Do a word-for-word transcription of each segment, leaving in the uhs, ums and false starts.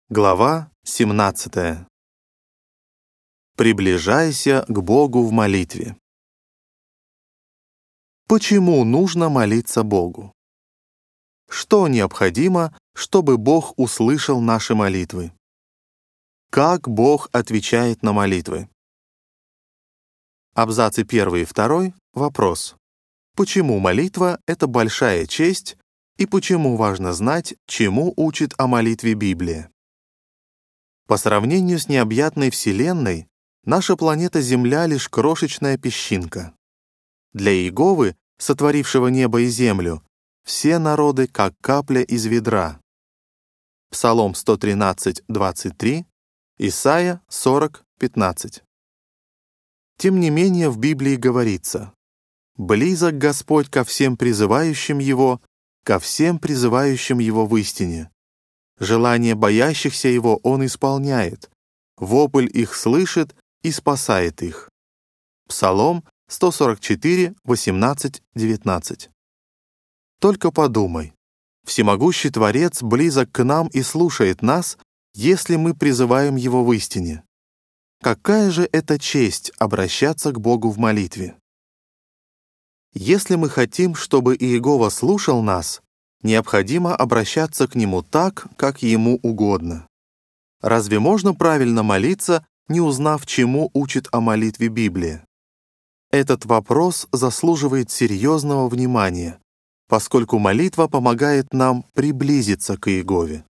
Глава семнадцатая. Приближайся к Богу в молитве. Почему нужно молиться Богу? Что необходимо, чтобы Бог услышал наши молитвы? Как Бог отвечает на молитвы? Абзацы первый и второй. Вопрос. Почему молитва — это большая честь, и почему важно знать, чему учит о молитве Библия? По сравнению с необъятной Вселенной, наша планета Земля — лишь крошечная песчинка. Для Иеговы, сотворившего небо и землю, все народы как капля из ведра. Псалом сто тринадцать, двадцать три, Исайя сорок, пятнадцать. Тем не менее, в Библии говорится: «Близок Господь ко всем призывающим Его, ко всем призывающим Его в истине. Желание боящихся Его Он исполняет, вопль их слышит и спасает их». Псалом сто сорок четыре, восемнадцать, девятнадцать. Только подумай, всемогущий Творец близок к нам и слушает нас, если мы призываем Его в истине. Какая же это честь обращаться к Богу в молитве? Если мы хотим, чтобы Иегова слушал нас, необходимо обращаться к Нему так, как Ему угодно. Разве можно правильно молиться, не узнав, чему учит о молитве Библия? Этот вопрос заслуживает серьезного внимания, поскольку молитва помогает нам приблизиться к Иегове.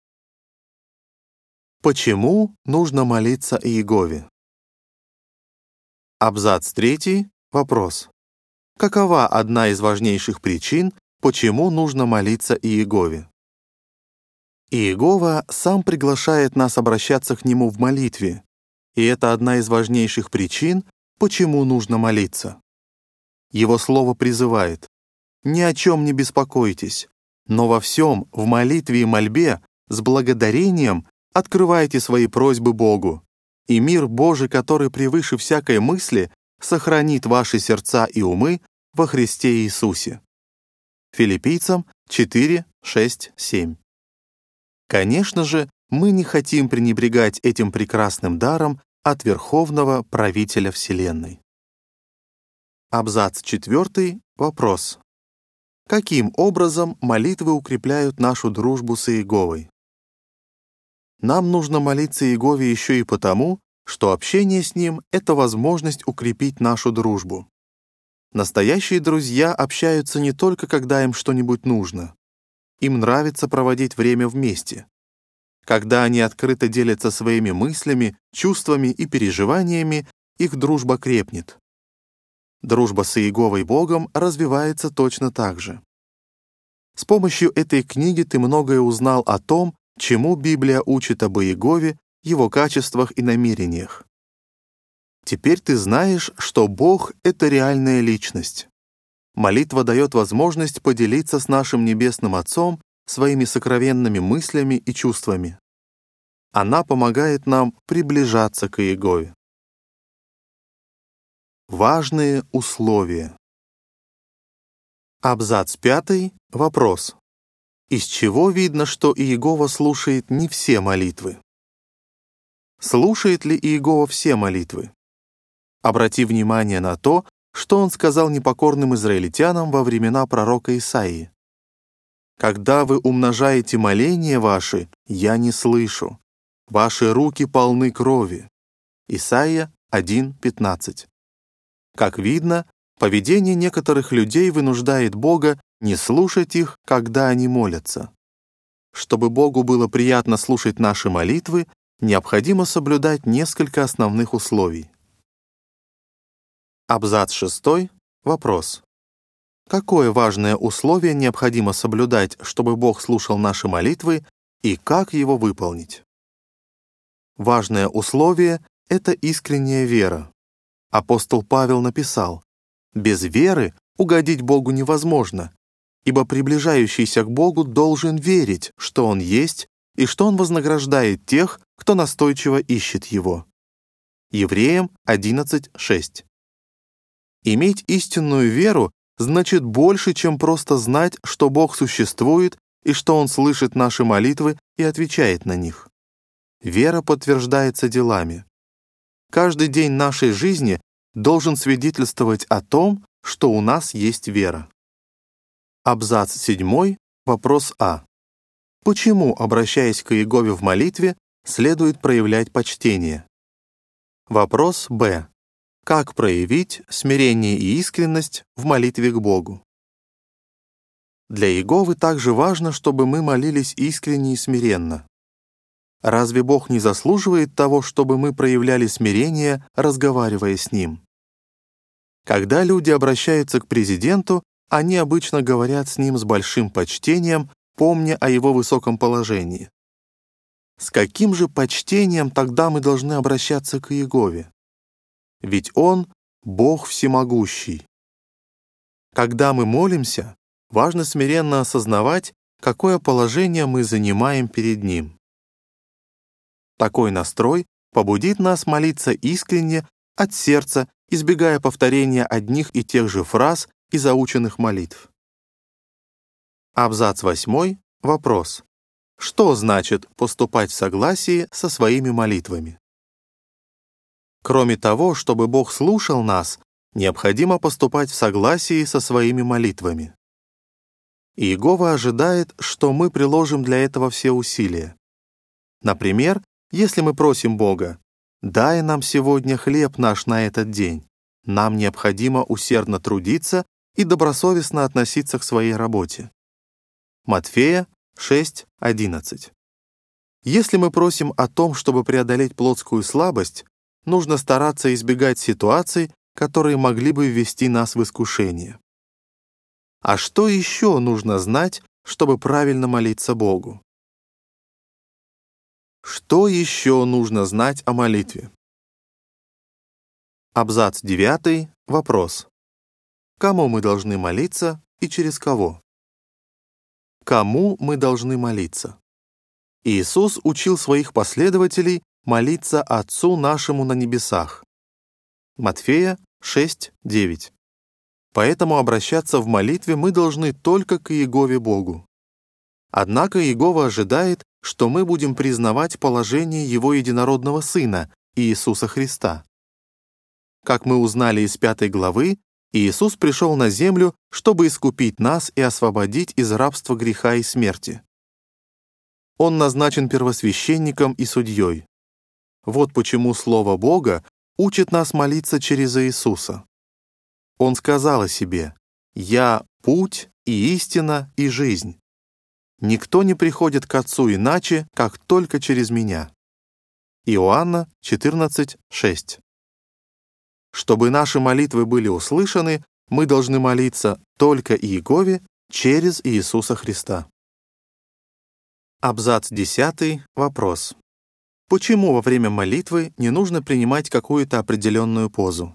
Почему нужно молиться Иегове? Абзац третий. Вопрос. Какова одна из важнейших причин, почему нужно молиться Иегове? Иегова сам приглашает нас обращаться к Нему в молитве, и это одна из важнейших причин, почему нужно молиться. Его слово призывает: «Ни о чем не беспокойтесь, но во всем, в молитве и мольбе, с благодарением открывайте свои просьбы Богу, и мир Божий, который превыше всякой мысли, сохранит ваши сердца и умы во Христе Иисусе». Филиппийцам четыре, шесть, семь. Конечно же, мы не хотим пренебрегать этим прекрасным даром от Верховного Правителя Вселенной. Абзац четвертый. Вопрос. Каким образом молитвы укрепляют нашу дружбу с Иеговой? Нам нужно молиться Иегове еще и потому, что общение с Ним — это возможность укрепить нашу дружбу. Настоящие друзья общаются не только, когда им что-нибудь нужно. Им нравится проводить время вместе. Когда они открыто делятся своими мыслями, чувствами и переживаниями, их дружба крепнет. Дружба с Иеговой Богом развивается точно так же. С помощью этой книги ты многое узнал о том, чему Библия учит об Иегове, его качествах и намерениях. Теперь ты знаешь, что Бог — это реальная личность. Молитва дает возможность поделиться с нашим Небесным Отцом своими сокровенными мыслями и чувствами. Она помогает нам приближаться к Иегове. Важные условия. Абзац пятый. Вопрос. Из чего видно, что Иегова слушает не все молитвы? Слушает ли Иегова все молитвы? Обрати внимание на то, что он сказал непокорным израильтянам во времена пророка Исаии. «Когда вы умножаете моления ваши, я не слышу. Ваши руки полны крови». Исайя один, пятнадцать. Как видно, поведение некоторых людей вынуждает Бога не слушать их, когда они молятся. Чтобы Богу было приятно слушать наши молитвы, необходимо соблюдать несколько основных условий. Абзац шестой. Вопрос. Какое важное условие необходимо соблюдать, чтобы Бог слушал наши молитвы, и как его выполнить? Важное условие — это искренняя вера. Апостол Павел написал: «Без веры угодить Богу невозможно, ибо приближающийся к Богу должен верить, что Он есть, и что Он вознаграждает тех, кто настойчиво ищет Его». Евреям одиннадцать, шесть. Иметь истинную веру значит больше, чем просто знать, что Бог существует и что Он слышит наши молитвы и отвечает на них. Вера подтверждается делами. Каждый день нашей жизни должен свидетельствовать о том, что у нас есть вера. Абзац седьмой, вопрос А. Почему, обращаясь к Иегове в молитве, следует проявлять почтение? Вопрос Б. Как проявить смирение и искренность в молитве к Богу? Для Иеговы также важно, чтобы мы молились искренне и смиренно. Разве Бог не заслуживает того, чтобы мы проявляли смирение, разговаривая с Ним? Когда люди обращаются к президенту, они обычно говорят с ним с большим почтением, помня о его высоком положении. С каким же почтением тогда мы должны обращаться к Иегове? Ведь Он — Бог всемогущий. Когда мы молимся, важно смиренно осознавать, какое положение мы занимаем перед Ним. Такой настрой побудит нас молиться искренне, от сердца, избегая повторения одних и тех же фраз и заученных молитв. Абзац восьмой. Вопрос. Что значит поступать в согласии со своими молитвами? Кроме того, чтобы Бог слушал нас, необходимо поступать в согласии со своими молитвами. Иегова ожидает, что мы приложим для этого все усилия. Например, если мы просим Бога: «Дай нам сегодня хлеб наш на этот день», нам необходимо усердно трудиться и добросовестно относиться к своей работе. Матфея шесть одиннадцать. Если мы просим о том, чтобы преодолеть плотскую слабость, нужно стараться избегать ситуаций, которые могли бы ввести нас в искушение. А что еще нужно знать, чтобы правильно молиться Богу? Что еще нужно знать о молитве? Абзац девятый. Вопрос. Кому мы должны молиться и через кого? Кому мы должны молиться? Иисус учил своих последователей молиться Отцу нашему на небесах. Матфея шесть девять. Поэтому обращаться в молитве мы должны только к Иегове Богу. Однако Иегова ожидает, что мы будем признавать положение Его единородного Сына, Иисуса Христа. Как мы узнали из пятой главы, Иисус пришел на землю, чтобы искупить нас и освободить из рабства греха и смерти. Он назначен первосвященником и судьей. Вот почему Слово Бога учит нас молиться через Иисуса. Он сказал о себе: «Я — путь и истина и жизнь. Никто не приходит к Отцу иначе, как только через Меня». Иоанна четырнадцать шесть. Чтобы наши молитвы были услышаны, мы должны молиться только Иегове через Иисуса Христа. Абзац десятый. Вопрос. Почему во время молитвы не нужно принимать какую-то определенную позу?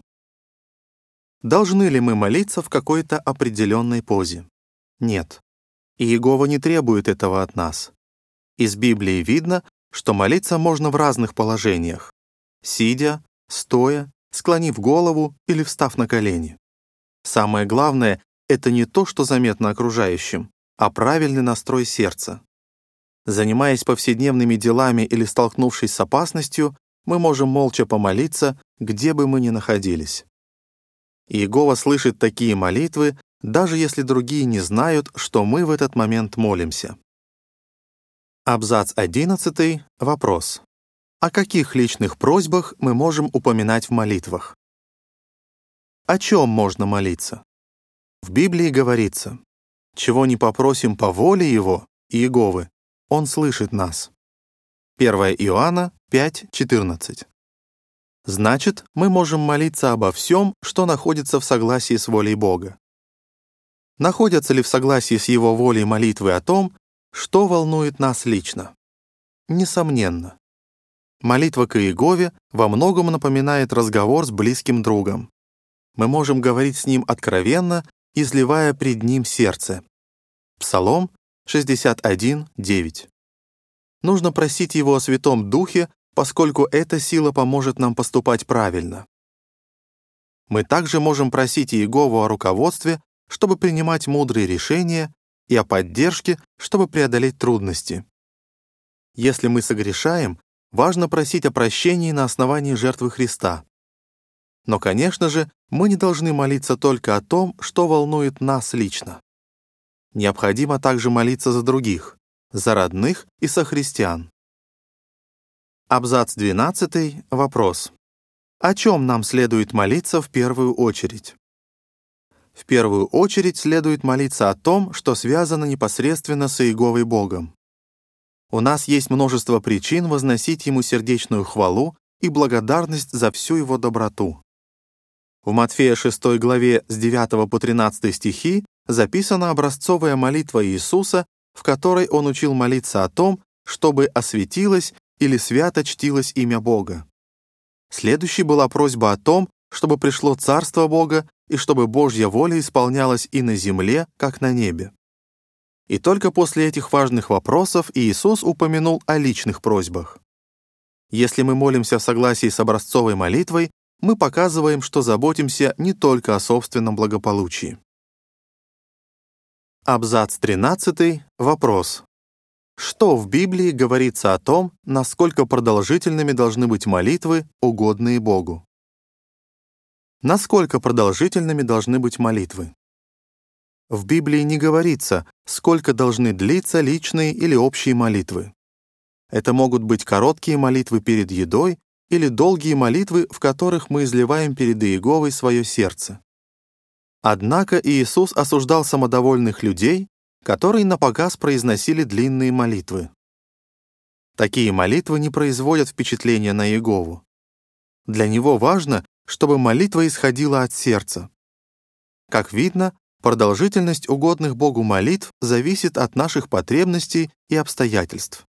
Должны ли мы молиться в какой-то определенной позе? Нет. Иегова не требует этого от нас. Из Библии видно, что молиться можно в разных положениях: сидя, стоя, склонив голову или встав на колени. Самое главное — это не то, что заметно окружающим, а правильный настрой сердца. Занимаясь повседневными делами или столкнувшись с опасностью, мы можем молча помолиться, где бы мы ни находились. Иегова слышит такие молитвы, даже если другие не знают, что мы в этот момент молимся. Абзац одиннадцатый. Вопрос. О каких личных просьбах мы можем упоминать в молитвах? О чем можно молиться? В Библии говорится: «Чего не попросим по воле Его, Иеговы, Он слышит нас». первое Иоанна пять четырнадцать. Значит, мы можем молиться обо всем, что находится в согласии с волей Бога. Находятся ли в согласии с Его волей молитвы о том, что волнует нас лично? Несомненно. Молитва к Иегове во многом напоминает разговор с близким другом. Мы можем говорить с Ним откровенно, изливая пред Ним сердце. Псалом шестьдесят один девять. Нужно просить Его о Святом Духе, поскольку эта сила поможет нам поступать правильно. Мы также можем просить Иегову о руководстве, чтобы принимать мудрые решения, и о поддержке, чтобы преодолеть трудности. Если мы согрешаем, важно просить о прощении на основании жертвы Христа. Но, конечно же, мы не должны молиться только о том, что волнует нас лично. Необходимо также молиться за других, за родных и сохристиан. Абзац двенадцатый. Вопрос. О чем нам следует молиться в первую очередь? В первую очередь следует молиться о том, что связано непосредственно с Иеговой Богом. У нас есть множество причин возносить Ему сердечную хвалу и благодарность за всю Его доброту. В Матфея шестой главе с девятого по тринадцатый стихи записана образцовая молитва Иисуса, в которой Он учил молиться о том, чтобы осветилось или свято чтилось имя Бога. Следующей была просьба о том, чтобы пришло Царство Бога и чтобы Божья воля исполнялась и на земле, как на небе. И только после этих важных вопросов Иисус упомянул о личных просьбах. Если мы молимся в согласии с образцовой молитвой, мы показываем, что заботимся не только о собственном благополучии. Абзац тринадцатый. Вопрос. Что в Библии говорится о том, насколько продолжительными должны быть молитвы, угодные Богу? Насколько продолжительными должны быть молитвы? В Библии не говорится, сколько должны длиться личные или общие молитвы. Это могут быть короткие молитвы перед едой или долгие молитвы, в которых мы изливаем перед Иеговой свое сердце. Однако Иисус осуждал самодовольных людей, которые напоказ произносили длинные молитвы. Такие молитвы не производят впечатления на Иегову. Для Него важно, чтобы молитва исходила от сердца. Как видно, продолжительность угодных Богу молитв зависит от наших потребностей и обстоятельств.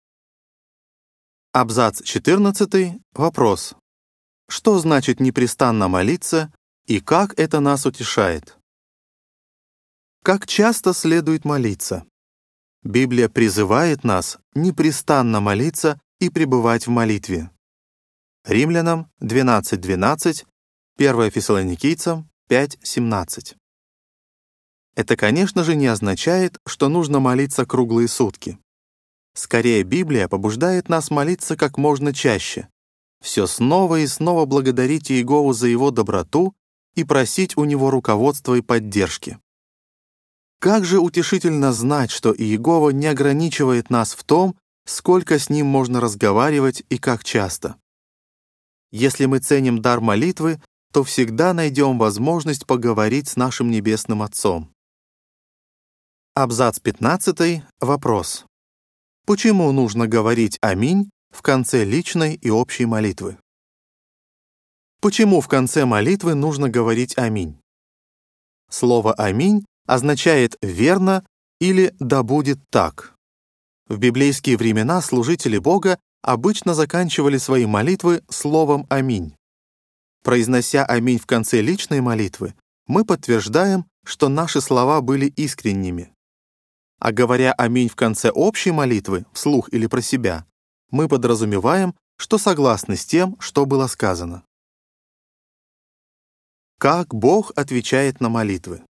Абзац четырнадцатый. Вопрос. Что значит непрестанно молиться и как это нас утешает? Как часто следует молиться? Библия призывает нас непрестанно молиться и пребывать в молитве. Римлянам двенадцать двенадцать, первое Фессалоникийцам пять семнадцать. Это, конечно же, не означает, что нужно молиться круглые сутки. Скорее, Библия побуждает нас молиться как можно чаще, все снова и снова благодарить Иегову за Его доброту и просить у Него руководства и поддержки. Как же утешительно знать, что Иегова не ограничивает нас в том, сколько с Ним можно разговаривать и как часто. Если мы ценим дар молитвы, то всегда найдем возможность поговорить с нашим Небесным Отцом. Абзац пятнадцатый. Вопрос. Почему нужно говорить «Аминь» в конце личной и общей молитвы? Почему в конце молитвы нужно говорить «Аминь»? Слово «Аминь» означает «верно» или «да будет так». В библейские времена служители Бога обычно заканчивали свои молитвы словом «Аминь». Произнося «Аминь» в конце личной молитвы, мы подтверждаем, что наши слова были искренними. А говоря «Аминь» в конце общей молитвы, вслух или про себя, мы подразумеваем, что согласны с тем, что было сказано. Как Бог отвечает на молитвы?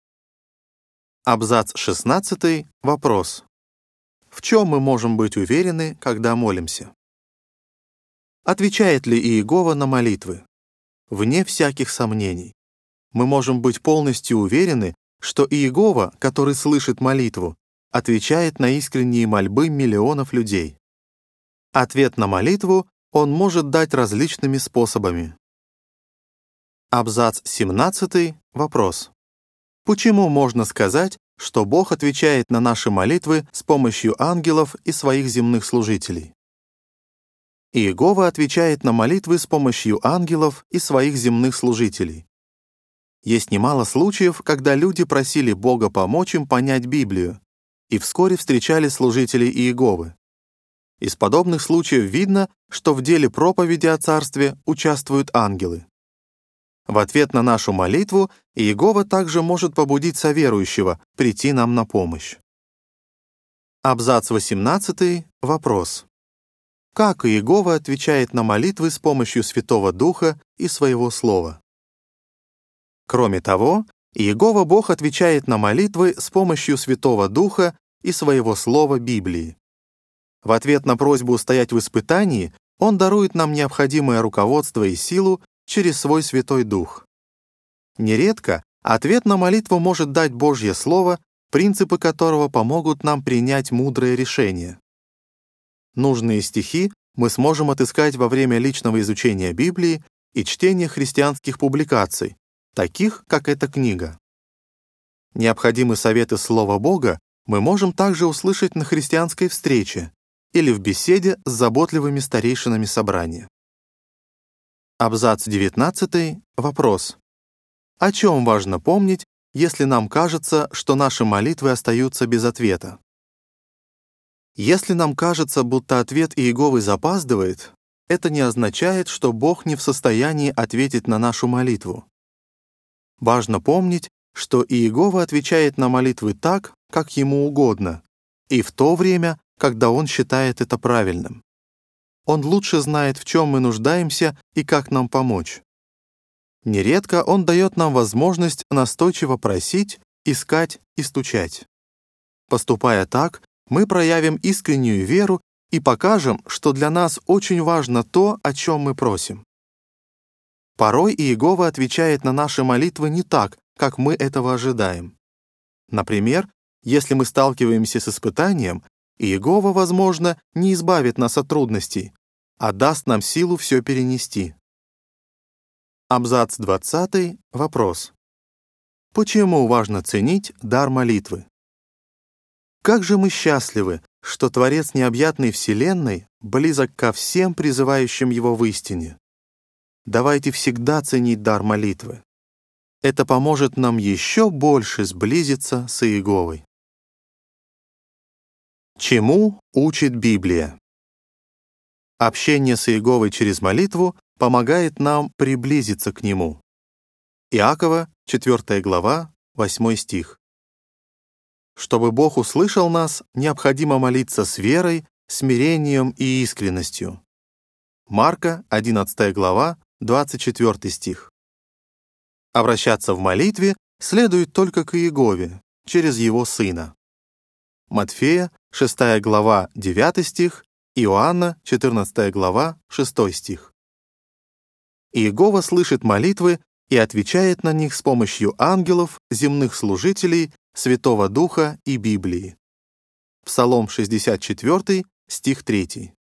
Абзац шестнадцатый. Вопрос. В чем мы можем быть уверены, когда молимся? Отвечает ли Иегова на молитвы? Вне всяких сомнений. Мы можем быть полностью уверены, что Иегова, который слышит молитву, отвечает на искренние мольбы миллионов людей. Ответ на молитву Он может дать различными способами. Абзац семнадцатый. Вопрос. Почему можно сказать, что Бог отвечает на наши молитвы с помощью ангелов и своих земных служителей? Иегова отвечает на молитвы с помощью ангелов и своих земных служителей. Есть немало случаев, когда люди просили Бога помочь им понять Библию, и вскоре встречали служителей Иеговы. Из подобных случаев видно, что в деле проповеди о Царстве участвуют ангелы. В ответ на нашу молитву Иегова также может побудить соверующего прийти нам на помощь. Абзац восемнадцатый. Вопрос. Как Иегова отвечает на молитвы с помощью Святого Духа и Своего Слова? Кроме того, Иегова Бог отвечает на молитвы с помощью Святого Духа и Своего Слова Библии. В ответ на просьбу устоять в испытании Он дарует нам необходимое руководство и силу через свой Святой Дух. Нередко ответ на молитву может дать Божье Слово, принципы которого помогут нам принять мудрое решение. Нужные стихи мы сможем отыскать во время личного изучения Библии и чтения христианских публикаций, таких, как эта книга. Необходимые советы Слова Бога мы можем также услышать на христианской встрече или в беседе с заботливыми старейшинами собрания. Абзац девятнадцатый. Вопрос. О чем важно помнить, если нам кажется, что наши молитвы остаются без ответа? Если нам кажется, будто ответ Иеговы запаздывает, это не означает, что Бог не в состоянии ответить на нашу молитву. Важно помнить, что Иегова отвечает на молитвы так, как ему угодно, и в то время, когда он считает это правильным. Он лучше знает, в чем мы нуждаемся и как нам помочь. Нередко он дает нам возможность настойчиво просить, искать и стучать. Поступая так, мы проявим искреннюю веру и покажем, что для нас очень важно то, о чем мы просим. Порой Иегова отвечает на наши молитвы не так, как мы этого ожидаем. Например, если мы сталкиваемся с испытанием, Иегова, возможно, не избавит нас от трудностей, а даст нам силу все перенести. Абзац двадцатый. Вопрос. Почему важно ценить дар молитвы? Как же мы счастливы, что Творец необъятной Вселенной близок ко всем призывающим Его в истине. Давайте всегда ценить дар молитвы. Это поможет нам еще больше сблизиться с Иеговой. Чему учит Библия? Общение с Иеговой через молитву помогает нам приблизиться к Нему. Иакова, четвёртая глава, восьмой стих. Чтобы Бог услышал нас, необходимо молиться с верой, смирением и искренностью. Марка, одиннадцатая глава, двадцать четвёртый стих. Обращаться в молитве следует только к Иегове, через Его Сына. Матфея, шестая глава, девятый стих, Иоанна, четырнадцатая глава, шестой стих. Иегова слышит молитвы и отвечает на них с помощью ангелов, земных служителей, Святого Духа и Библии. Псалом шестьдесят четвёртый, стих третий.